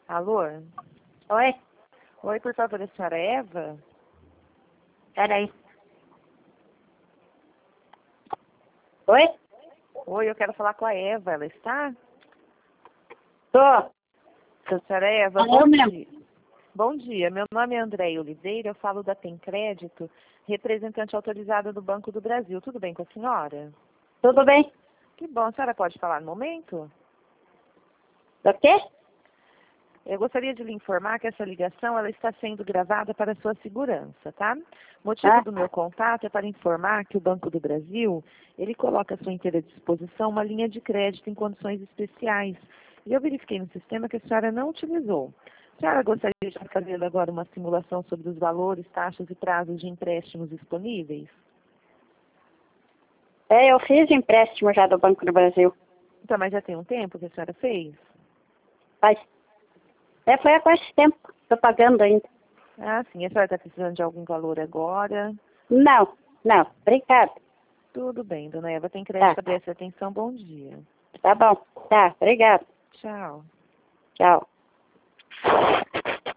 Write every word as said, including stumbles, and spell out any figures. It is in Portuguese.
Alô? Oi? Oi, por favor, a senhora Eva? Peraí. Oi? Oi, eu quero falar com a Eva, ela está? Tô. A senhora Eva, Ah, bom eu mesmo. dia. Bom dia, meu nome é Andréia Oliveira, eu falo da Tem Crédito, representante autorizada do Banco do Brasil. Tudo bem com a senhora? Tudo bem? Que bom, a senhora pode falar no momento? Do quê? Eu gostaria de lhe informar que essa ligação ela está sendo gravada para sua segurança, tá? O motivo Ah, do meu contato é para informar que o Banco do Brasil, ele coloca à sua inteira disposição uma linha de crédito em condições especiais. E eu verifiquei no sistema que a senhora não utilizou. A senhora gostaria de fazer agora uma simulação sobre os valores, taxas e prazos de empréstimos disponíveis? é, eu fiz empréstimo já do Banco do Brasil. Então, mas já tem um tempo que a senhora fez? Faz. É, foi há quase tempo. Tô pagando ainda. Ah, sim. A senhora está precisando de algum valor agora? Não, não. Obrigada. Tudo bem, dona Eva. Tem crédito, Tá. preste atenção. Bom dia. Tá bom. Tá. Obrigada. Tchau. Tchau.